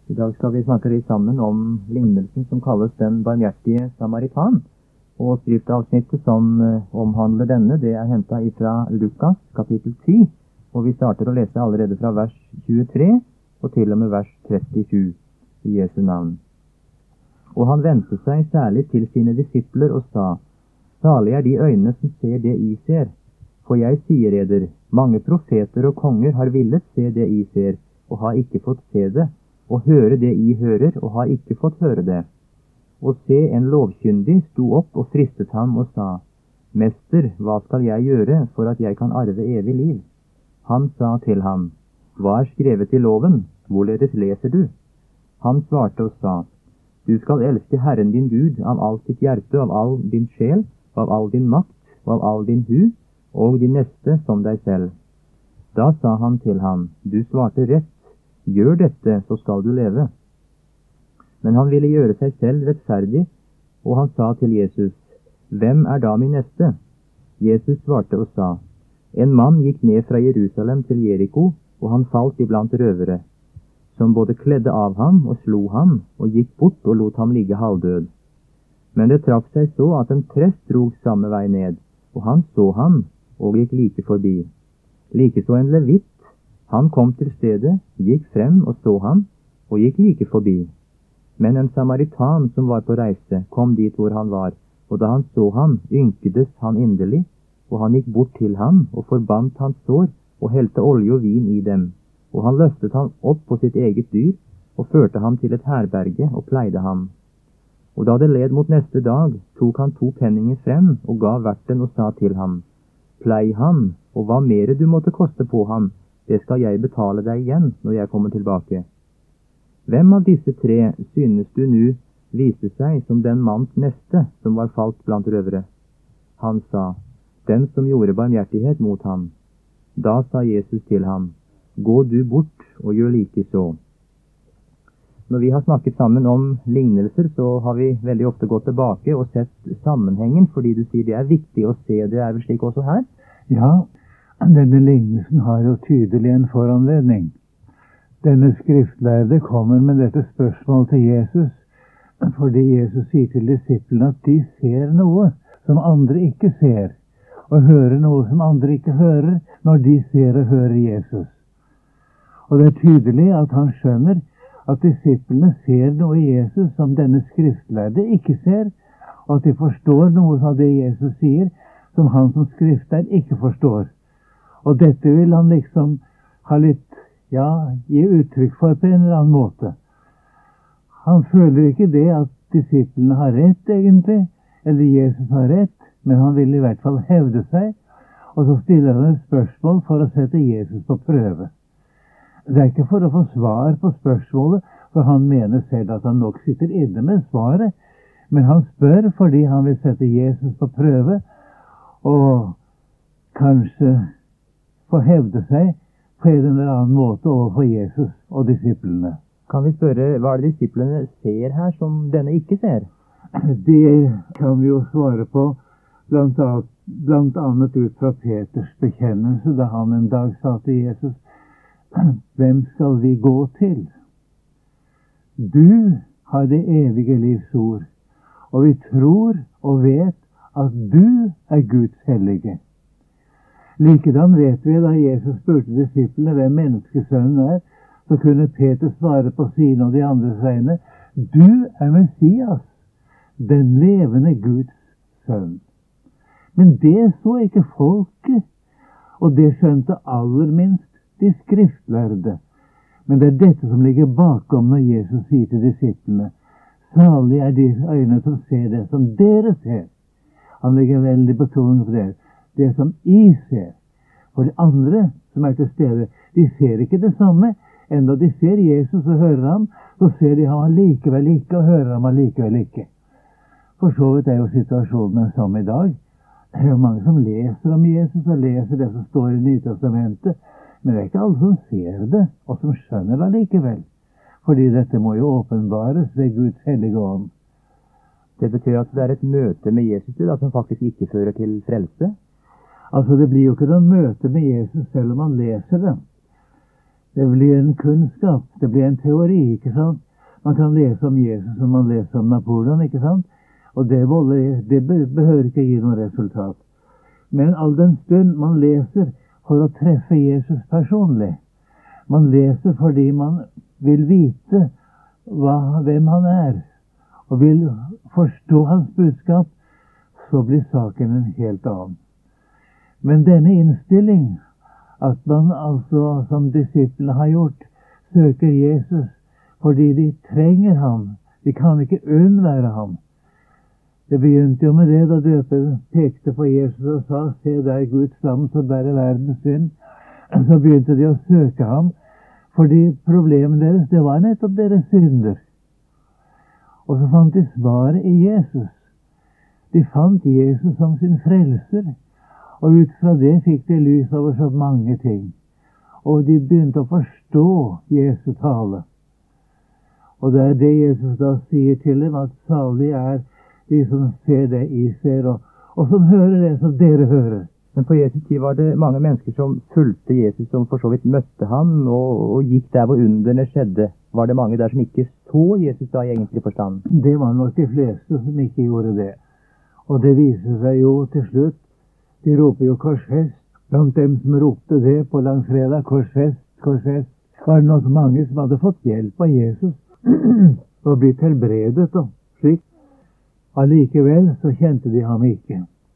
I dag skal vi snakke litt sammen om lignelsen som kalles den barmhjertige samaritan. Og skriftavsnittet som omhandler denne, det er hentet ifra Lukas kapittel 10. Og vi starter å lese allerede fra vers 23 og til og med vers 37 i Jesu navn. Og han vendte seg særlig til sine disipler og sa: Salig er de øyne som ser det I ser. For jeg sier eder, mange profeter og konger har villet se det I ser, og har ikke fått se det, og høre det I hører, og har ikke fått høre det. Og se, en lovkyndig sto opp og fristet ham og sa: Mester, hva skal jeg gjøre for at jeg kan arve evig liv? Han sa til ham: Hva er skrevet I loven? Hvorledes leser du? Han svarte og sa: Du skal elske Herren din Gud av alt ditt hjerte, av all din sjel, av all din makt, og av all din hu, og din neste som deg selv. Da sa han til ham: Du svarte rett, gjør dette, så skal du leve. Men han ville gjøre seg selv rettferdig, og han sa til Jesus: Hvem er da min neste? Jesus svarte og sa: En mann gikk ned fra Jerusalem til Jeriko, og han falt iblant røvere, som både kledde av ham og slo ham, og gikk bort og lot ham ligge halvdød. Men det traff seg så at en prest drog samme vei ned, og han så ham, og gikk like forbi. Likeså en levitt, han kom til stedet, gikk frem og så ham, og gikk like forbi. Men en samaritan som var på reise, kom dit hvor han var, og da han så ham, ynkedes han inderlig, og han gikk bort til ham, og forbandt hans sår, og helte olje og vin I dem. Og han løftet ham opp på sitt eget dyr, og førte ham til et herberge, og pleide ham. Og da det led mot neste dag, tok han 2 penninger frem, og gav verten og sa til ham: Plei ham, og hva mere du måtte koste på ham, det skal jeg betale deg igjen når jeg kommer tilbake. Hvem av disse 3 synes du nu viste seg som den manns neste som var falt blant røvere? Han sa: Den som gjorde barmhjertighet mot ham. Da sa Jesus til ham: Gå du bort og gjør like så. Når vi har snakket sammen om lignelser, så har vi veldig ofte gått tilbake og sett sammenhengen, fordi du sier det er viktig å se. Det er vel slik også her? Ja, denne lignelsen har jo tydelig en foranledning. Denne skriftlærde kommer med dette spørsmålet til Jesus, fordi Jesus sier til disiplene at de ser noe som andre ikke ser, og hører noe som andre ikke hører, når de ser og hører Jesus. Og det er tydelig at han skjønner at disiplene ser noe I Jesus som denne skriftlærde ikke ser, og at de forstår noe av det Jesus sier, som han som skriftlærd ikke forstår. Og dette vil han liksom ha litt, gi uttrykk for på en eller annen måte. Han føler ikke det at disiplene har rett egentlig, eller Jesus har rett, men han vil I hvert fall hevde seg, og så stiller han et spørsmål for å sette Jesus på prøve. Det er ikke for å få svar på spørsmålet, for han mener selv at han nok sitter inne med svaret, men han spør fordi han vil sette Jesus på prøve, og kanskje få hevde seg på en eller annen måte overfor Jesus og disiplene. Kan vi spørre, hva er det disiplene ser her som denne ikke ser? Det kan vi jo svare på blant annet ut fra Peters bekjennelse, da han en dag sa til Jesus: Hvem skal vi gå til? Du har det evige livs ord, og vi tror og vet at du er Guds hellige. Likedan vet vi da Jesus spurte disiplene hvem menneskesønnen er, så kunne Peter svare på sine og de andres vegne: Du er Messias, den levende Guds sønn. Men det så ikke folket, og det skjønte aller minst de skriftlærde. Men det er dette som ligger bakom når Jesus sier til disiplene: Salig er de øyne som ser det som dere ser. Han legger veldig betoning på det. Det som I ser. For de andre som er til stede, de ser ikke det samme. Enda de ser Jesus og hører ham, så ser de ham allikevel ikke og hører ham allikevel ikke. For så vidt er jo situasjonen som I dag. Det er jo mange som leser om Jesus og leser det som står I Nytestamentet, men det er ikke alle som ser det, og som skjønner det allikevel. Fordi dette må jo åpenbares ved Guds hellige ånd. Det betyr at det er et møte med Jesus da, som faktisk ikke fører til frelse? Altså, det blir jo ikke noe møte med Jesus selv om man leser det. Det blir en kunnskap, det blir en teori, ikke sant? Man kan lese om Jesus som man leser om Napoleon, ikke sant? Og det behøver ikke gi noe resultat. Men all den stund man leser for å treffe Jesus personlig, man leser fordi man vil vite hvem han er, og vil forstå hans budskap, så blir saken en helt annen. Men denne innstilling, at man altså, som disiplene har gjort, søker Jesus fordi de trenger ham, de kan ikke unnvære ham. Det begynte jo med det da døperen pekte på Jesus og sa, se der Guds lam som bærer verdens synd. Så begynte de å søke ham, fordi problemet deres, det var nettopp deres synder. Og så fant de svaret i Jesus. De fant Jesus som sin frelser, og ut fra det fikk de lys over så mange ting. Og de begynte å forstå Jesu tale. Og det er det Jesus da sier til dem, at salig er de som ser det I ser, og som hører det som dere hører. Men på Jesu tid var det mange mennesker som fulgte Jesus, som for så vidt møtte ham, og gikk der hvor underne skjedde. Var det mange der som ikke så Jesus da I egentlig forstand? Det var nok de fleste som ikke gjorde det. Og det viser seg jo til slutt. De roper jo korsfest. Blant dem som ropte det på langfredag, korsfest, korsfest, var det nok mange som hadde fått hjelp av Jesus og blitt helbredet og slik. Allikevel så kjente de ham ikke.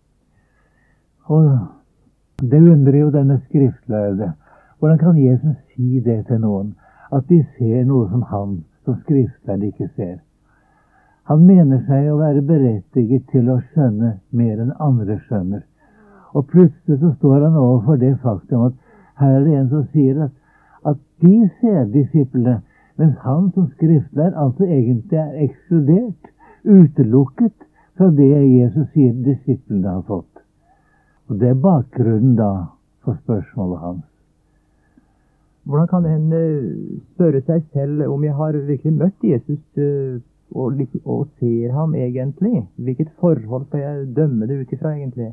Og det undrer jo denne skriftlærde. Hvordan kan Jesus si det til noen? At de ser noe som han, som skriftlærde, ikke ser. Han mener seg å være berettiget til å skjønne mer enn andre skjønner. Og plutselig så står han overfor det faktum at her er det en som sier at de ser disiplene, mens han som skriftlærd altså egentlig er ekskludert, utelukket fra det Jesus sier disiplene har fått. Og det er bakgrunnen da for spørsmålet hans. Hvordan kan en spørre seg selv om jeg har virkelig møtt Jesus og ser ham egentlig? Hvilket forhold skal jeg dømme det ut ifra egentlig?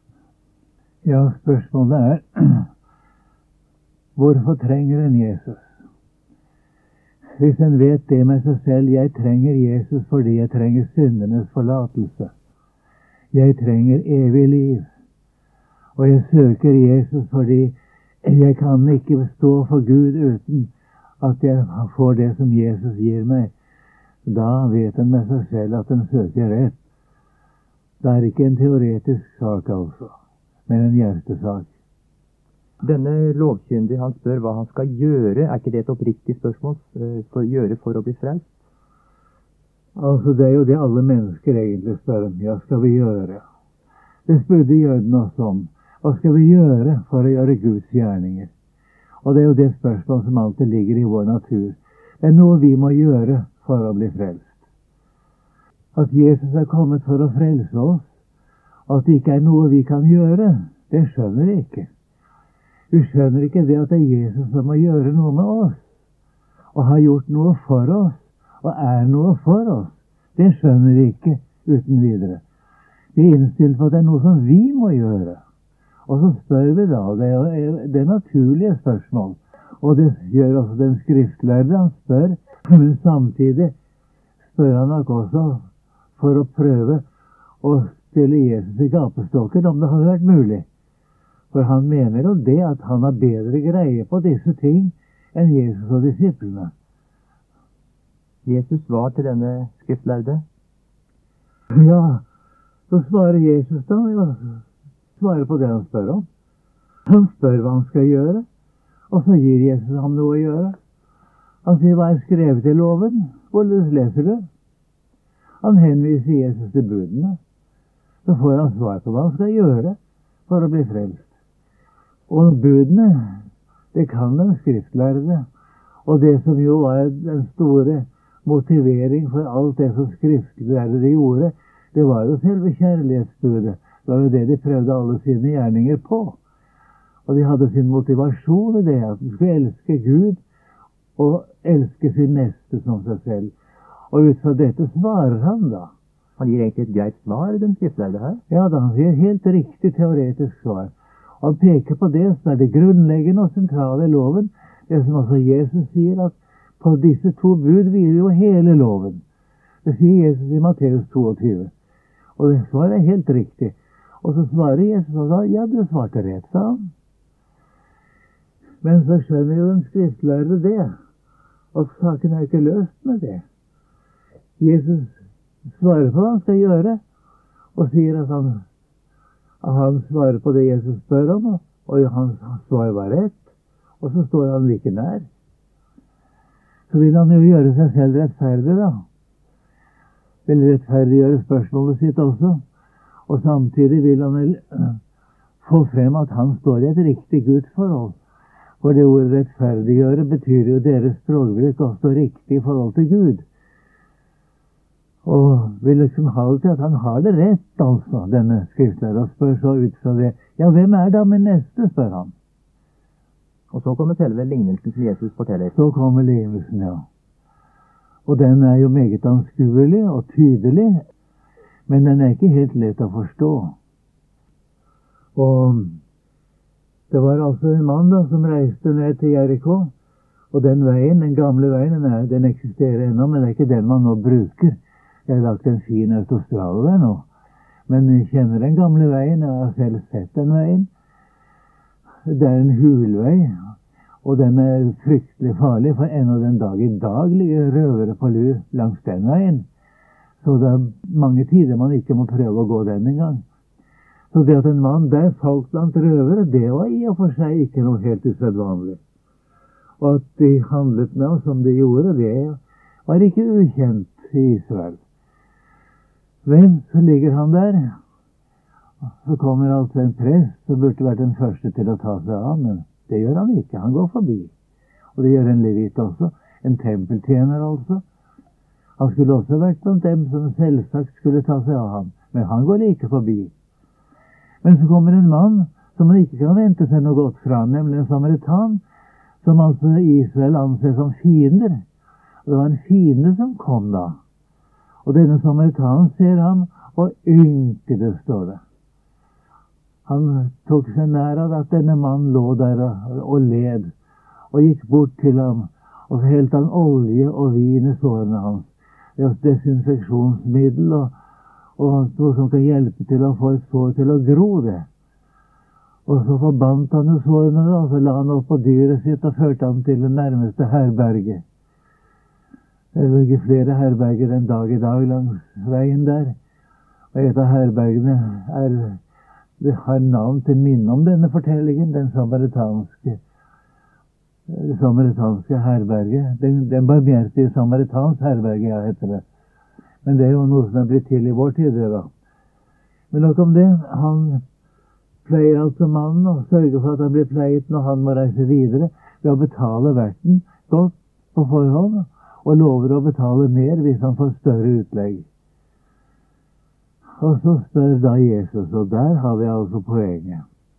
Ja, spørsmålet er hvorfor trenger en Jesus? Hvis en vet det med seg selv, jeg trenger Jesus fordi jeg trenger syndenes forlatelse. Jeg trenger evig liv. Og jeg søker Jesus fordi jeg kan ikke stå for Gud uten at jeg får det som Jesus gir meg. Da vet en med seg selv at en søker rett. Det er ikke en teoretisk sak altså, men en hjertesak. Denne lovkyndige, han spør hva han skal gjøre. Er ikke det et oppriktig spørsmål for å bli frelst? Altså, det er jo det alle mennesker egentlig spør om. Hva skal vi gjøre? Det spurte jødene også om. Hva skal vi gjøre for å gjøre Guds gjerninger? Og det er jo det spørsmål som alltid ligger I vår natur. Det er noe vi må gjøre for å bli frelst. At Jesus er kommet for å frelse oss, og at det ikke er noe vi kan gjøre, det skjønner vi ikke. Vi skjønner ikke det at det er Jesus som må gjøre noe med oss, og har gjort noe for oss, og er noe for oss. Det skjønner vi ikke uten videre. Vi er innstilt på at det er noe som vi må gjøre. Og så spør vi da, det er naturlige spørsmål. Og det gjør også den skriftlærde, han spør, men samtidig spør han nok også for å prøve å stille Jesus I gapestokken, om det hadde vært mulig. For han mener jo det at han har bedre greie på disse ting enn Jesus og disiplene. Jesus svar til denne skriftlærde? Ja, så svarer Jesus da, svarer på det han spør om. Han spør hva han skal gjøre, og så gir Jesus ham noe å gjøre. Han sier, hva er skrevet I loven? Hvordan leser du? Han henviser Jesus til budene. Så får han svar på hva han skal gjøre for å bli frelst. Og budene, det kan den skriftlærde. Og det som jo var den store motivering for alt det som skriftlærde gjorde, det var jo selve kjærlighetsbudet. Det var jo det de prøvde alle sine gjerninger på. Og de hadde sin motivasjon I det, at de skulle elske Gud og elske sin neste som seg selv. Og ut fra dette svarer han da. Han gir egentlig et greit svar, den skriftlærde her? Ja, da han sier helt riktig teoretisk svar. Og han peker på det som er det grunnleggende og sentrale I loven. Det som også Jesus sier, at på disse 2 bud hviler jo hele loven. Det sier Jesus i Matteus 22. Og det svaret er helt riktig. Og så svarer Jesus og sa, ja, du svarte rett, sa han. Men så skjønner jo den skriftlærde det, og saken er ikke løst med det. Jesus svarer på hva han skal gjøre, og sier at han svarer på det Jesus spør om, og hans svar var rett, og så står han like nær. Så vil han jo gjøre seg selv rettferdig, da. Vil rettferdiggjøre spørsmålet sitt også, og samtidig vil han få frem at han står i et riktig gudsforhold. For det ordet rettferdiggjøre betyr jo deres språkbruk å stå riktig i forhold til Gud. Og vil liksom ha det til at han har det rett, altså, denne skriftlærer, og spør så ut fra det. Ja, hvem er da min neste, spør han. Og så kommer selve lignelsen som Jesus forteller. Så kommer lignelsen, ja. Og den er jo meget anskuelig og tydelig, men den er ikke helt lett å forstå. Og det var altså en mann da, som reiste ned til Jericho, og den veien, den gamle veien, den eksisterer ennå, men det er ikke den man nå bruker. Jeg har lagt en fin autostrade der nå, men jeg kjenner den gamle veien, jeg har selv sett den veien. Det er en hulvei, og den er fryktelig farlig, for ennå den dag i dag ligger røvere på lur langs den veien. Så det er mange tider man ikke må prøve å gå den en gang. Så det at en mann der falt blant røvere, det var i og for seg ikke noe helt usedvanlig. Og at de handlet med oss som de gjorde, det var ikke ukjent i Israel. Men så ligger han der, så kommer altså en prest som burde vært den første til å ta seg av, men det gjør han ikke, han går forbi. Og det gjør en levit også, en tempeltjener altså. Han skulle også vært blant dem som selvsagt skulle ta seg av ham, men han går like forbi. Men så kommer en mann som man ikke kan vente seg noe godt fra, nemlig en samaritan, som altså Israel anser som fiender. Og det var en fiende som kom da. Og denne samaritanen ser ham, og ynkede, står det. Han tok seg nær av at denne mannen lå der og led, og gikk bort til ham, og så helte han olje og vin i sårene hans. Det er desinfeksjonsmiddel, og noe som kan hjelpe til å få et sår til å gro det. Og så forbandt han jo sårene, og så la han opp på dyret sitt og førte ham til det nærmeste herberget. Det ligger flere herberger den dag i dag langs veien der. Og et av herbergene har navn til minne om denne fortellingen, den samaritanske herberget. Den barmhjertige samaritans herberge, ja, heter det. Men det er jo noe som er blitt til i vår tid, det da. Men nok om det. Han pleier altså mannen og sørger for at han blir pleiet når han må reise videre, ved å betale verten godt på forhånd, og lover å betale mer hvis han får større utlegg. Og så spør da Jesus, og der har vi altså poenget.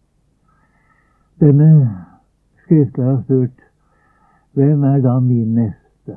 Denne skriftlige har spurt, hvem er da min neste?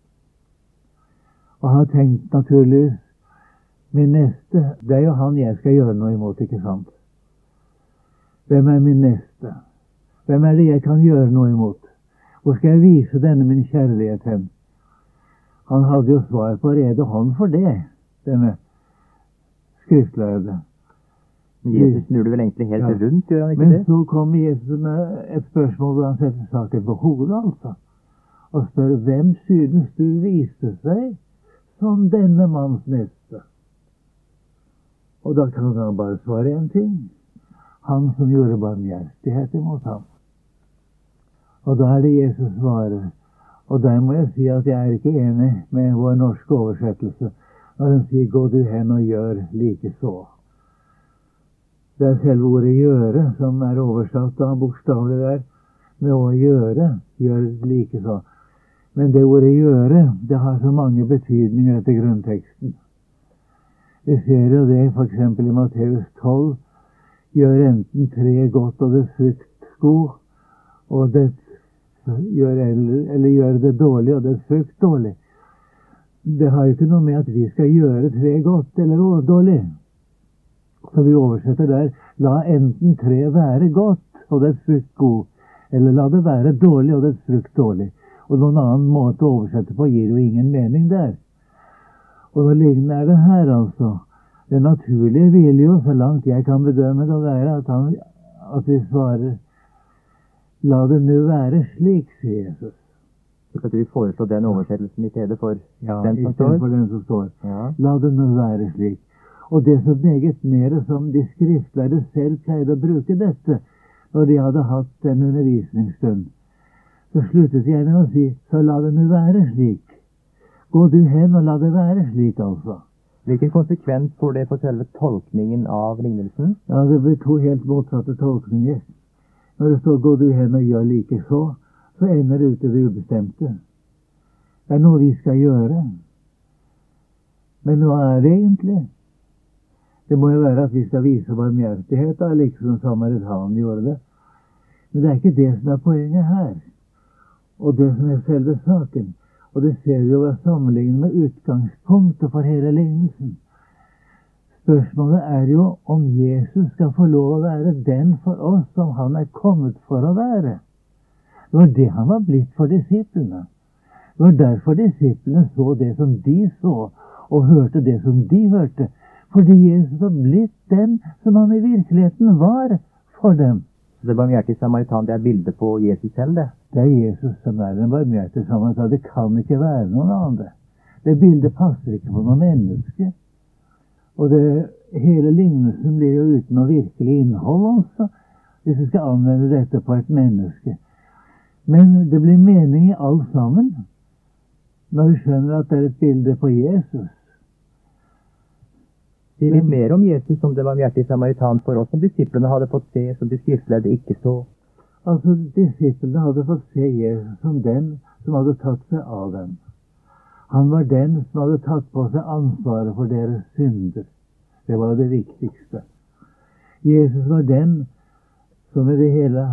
Og har tenkt naturligvis, min neste, det er jo han jeg skal gjøre noe imot, ikke sant? Hvem er min neste? Hvem er det jeg kan gjøre noe imot? Hvor skal jeg vise denne min kjærlighet hen? Han hadde jo svar på rede hånd for det, denne skriftlærde. Men Jesus snur det vel egentlig helt rundt, gjør han ikke det? det? Men så kom Jesus med et spørsmål hvor han setter saken på hodet, altså. Og spør, hvem synes du viste seg som denne manns neste? Og da kan han bare svare en ting. Han som gjorde barmhjertighet imot ham. Og da er det Jesus svarer. Og der må jeg si at jeg er ikke enig med vår norske oversettelse når den sier, gå du hen og gjør like så. Det er selve ordet gjøre som er oversatt da bokstavelig der, med å gjøre, gjør like så. Men det ordet gjøre, det har så mange betydninger etter grunnteksten. Vi ser jo det for eksempel i Matteus 12, gjør enten tre godt og dets frukt god, og dets gjør det dårlig og dets frukt dårlig. Det har jo ikke noe med at vi skal gjøre tre godt eller dårlig. Så vi oversetter der, la enten tre være godt og dets frukt god, Eller la det være dårlig, og dets frukt dårlig. Og noen annen måte å oversette på gir jo ingen mening der. Og nå lignende er det her, altså. Det naturlige vil jo, så langt jeg kan bedømme det, å være at vi svarer la det nu være slik, sier Jesus. Slik at vi foreslår den oversettelsen i stedet for den som står. For den som står. Ja. La det nu være slik. Og det så meget mer som de skriftlærde selv pleide å bruke dette når de hadde hatt en undervisningsstund, så sluttet jeg med å si, så la det nu være slik. Gå du hen og la det være slik, altså. Hvilken konsekvens får det for selve tolkningen av lignelsen? Ja, det blir to helt motsatte tolkninger. Når det står gå du hen og gjør like så ender det ut i det ubestemte. Det er noe vi skal gjøre. Men hva er det egentlig? Det må jo være at vi skal vise barmhjertighet, da, liksom samaritanen gjorde det. Men det er ikke det som er poenget her. Og det som er selve saken. Og det ser vi jo ved sammenligning med utgangspunktet for hele lignelsen. Spørsmålet er jo om Jesus skal få lov å være den for oss som han er kommet for å være. Det var det han var blitt for disiplene. Det var derfor disiplene så det som de så, og hørte det som de hørte. Fordi Jesus var blitt den som han i virkeligheten var for dem. Så det barmhjertige samaritan, det er bildet på Jesus selv, det? Det er Jesus som er den barmhjertige samaritan. Det kan ikke være noen annen. Det bildet passer ikke på noe menneske. Og hele lignelsen blir jo uten noe virkelig innhold også, hvis vi skal anvende dette på et menneske. Men det blir mening i alt sammen, når vi skjønner at det er et bilde på Jesus. Si litt mer om Jesus som det barmhjertige samaritan for oss, som disiplene hadde fått se, som de skriftlærde ikke så. Altså, disiplene hadde fått se Jesus som den som hadde tatt seg av dem. Han var den som hadde tatt på seg ansvaret for deres synder. Det var det viktigste. Jesus var den som i det hele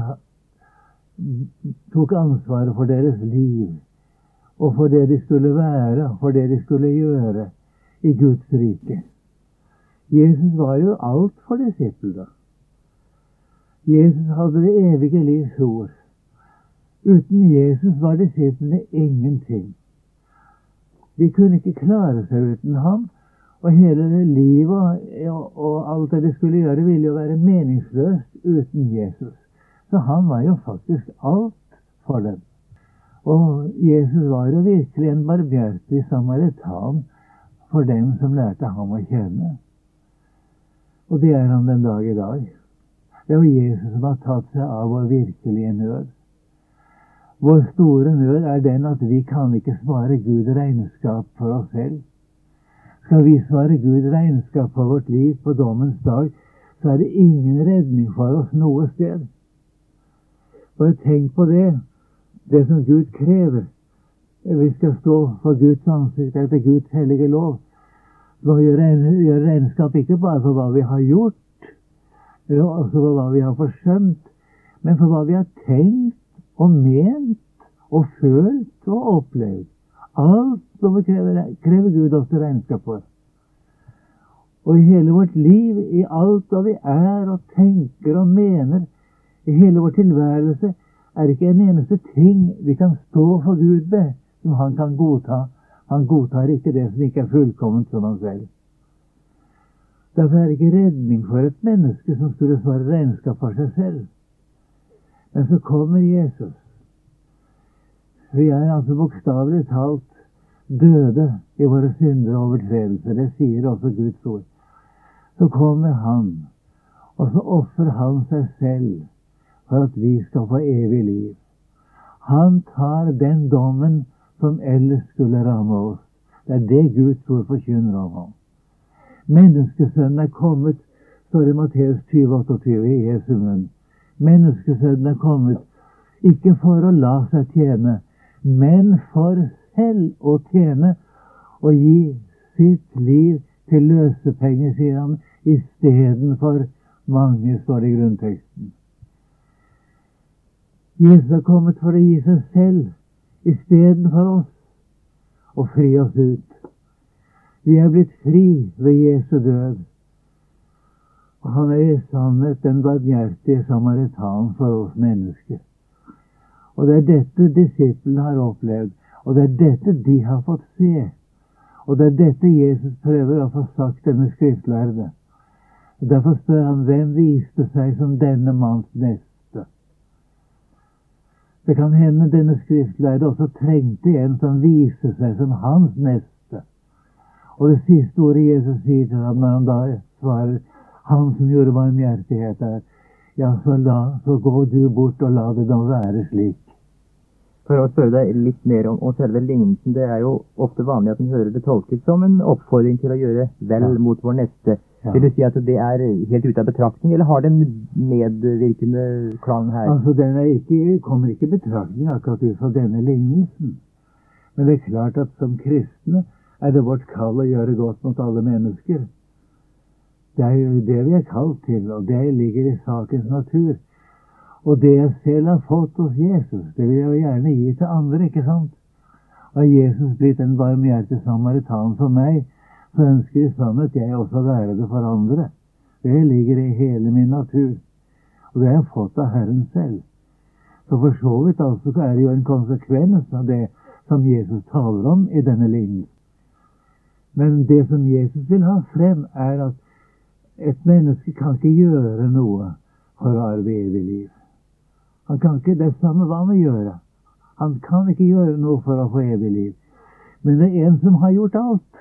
tok ansvaret for deres liv, og for det de skulle være, for det de skulle gjøre i Guds rike. Jesus var jo alt for disiplene. Jesus hadde det evige livs ord. Uten Jesus var disiplene ingenting. De kunne ikke klare seg uten ham, og hele det livet og alt det de skulle gjøre ville jo være meningsløst uten Jesus. Så han var jo faktisk alt for dem. Og Jesus var jo virkelig en barmhjertig samaritan for dem som lærte ham å kjenne. Og det er han den dag i dag. Det er jo Jesus som har tatt seg av vår virkelige nød. Vår store nød er den at vi kan ikke svare Gud regnskap for oss selv. Skal vi svare Gud regnskap for vårt liv på dommens dag, så er det ingen redning for oss noe sted. Bare tenk på det som Gud krever. Vi skal stå for Guds ansikt etter Guds hellige lov. Vi må gjøre regnskap ikke bare for hva vi har gjort, eller også for hva vi har forsømt, men for hva vi har tenkt og ment og følt og opplevd. Alt som vi krever Gud også regnskap for. Og i hele vårt liv, i alt hva vi er og tenker og mener, i hele vår tilværelse, er det ikke en eneste ting vi kan stå for Gud med, som han kan godta. Han godtar ikke det som ikke er fullkomment som han selv. Derfor er det ikke redning for et menneske som skulle svare regnskap for seg selv. Men så kommer Jesus. Vi er altså bokstavelig talt døde i våre synder og overtredelser. Det sier også Guds ord. Så kommer han, og så ofrer han seg selv for at vi skal få evig liv. Han tar den dommen som ellers skulle ramme oss. Det er det Guds ord forkynner om ham. Menneskesønnen er kommet, står det i Matteus 20:28 i Jesu munn. Menneskesønnen er kommet, ikke for å la seg tjene, men for selv å tjene og gi sitt liv til løsepenger, sier han, i stedet for mange, står det i grunnteksten. Jesus er kommet for å gi seg selv i stedet for oss, og fri oss ut. Vi er blitt fri ved Jesu død. Og han er i sannhet den barmhjertige samaritan for oss mennesker. Og det er dette disiplene har opplevd, og det er dette de har fått se. Og det er dette Jesus prøver å få sagt denne skriftlærde. Og derfor spør han, hvem viste seg som denne manns neste? Det kan hende denne skriftlærde også trengte en som viste seg som hans neste. Og det siste ordet Jesus sier til ham når han da svarer, han som gjorde barmhjertighet er, ja, så gå du bort og la det da være slik. For å spørre deg litt mer om selve lignelsen, det er jo ofte vanlig at man hører det tolket som en oppfordring til å gjøre vel mot vår neste. Ja. Vil du si at det er helt ute av betraktning, eller har det en medvirkende klang her? Altså, den kommer ikke i betraktning akkurat ut fra denne lignelsen. Men det er klart at som kristne er det vårt kall å gjøre godt mot alle mennesker. Det er jo det vi er kalt til, og det ligger i sakens natur. Og det jeg selv har fått hos Jesus, det vil jeg jo gjerne gi til andre, ikke sant? Og Jesus blitt en barmhjertig samaritan for meg, så ønsker i sannhet jeg også å være det for andre. Det ligger i hele min natur, og det har jeg fått av Herren selv. Så for så vidt altså er det jo en konsekvens av det som Jesus taler om i denne lignelsen. Men det som Jesus vil ha frem, er at et menneske kan ikke gjøre noe for å arve evig liv. Han kan ikke, det er samme hva han vil gjøre. Han kan ikke gjøre noe for å få evig liv. Men det er en som har gjort alt.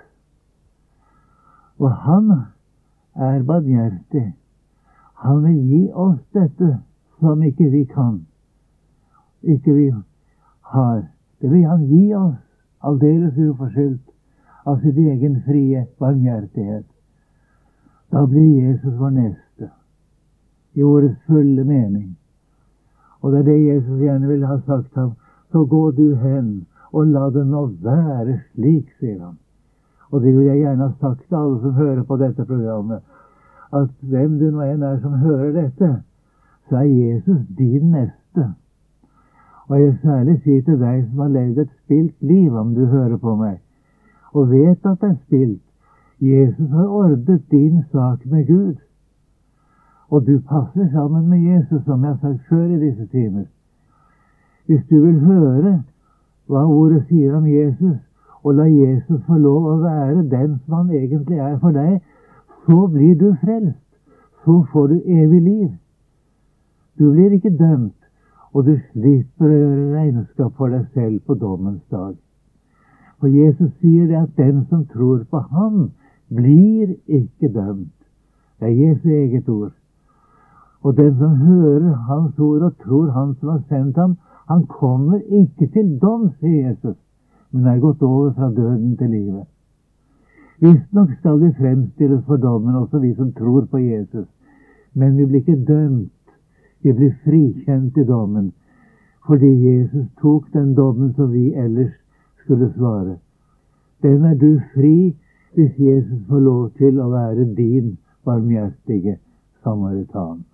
Og han er barmhjertig. Han vil gi oss dette som ikke vi kan. Ikke vi har. Det vil han gi oss aldeles uforskyldt av sitt egen frie barmhjertighet. Da blir Jesus vår neste, i ordets fulle mening. Og det er det Jesus gjerne vil ha sagt ham. Så gå du hen, og la det nå være slik, sier han. Og det vil jeg gjerne ha sagt til alle som hører på dette programmet, at hvem du nå enn er som hører dette, så er Jesus din neste. Og jeg særlig sier til deg som har levd et spilt liv, om du hører på meg, og vet at det er spilt. Jesus har ordnet din sak med Gud. Og du passer sammen med Jesus, som jeg har sagt før i disse timer. Hvis du vil høre hva ordet sier om Jesus, og la Jesus få lov å være den som han egentlig er for deg, så blir du frelst. Så får du evig liv. Du blir ikke dømt, og du slipper å gjøre regnskap for deg selv på dommens dag. For Jesus sier det at den som tror på ham, blir ikke dømt. Det er Jesu eget ord. Og den som hører hans ord og tror han som har sendt ham, han kommer ikke til dom, sier Jesus, men er gått over fra døden til livet. Visstnok skal vi fremstilles for dommen, også vi som tror på Jesus. Men vi blir ikke dømt. Vi blir frikjent i dommen, fordi Jesus tok den dommen som vi ellers skulle svare. Den er du fri hvis Jesus får lov til å være din barmhjertige samaritan.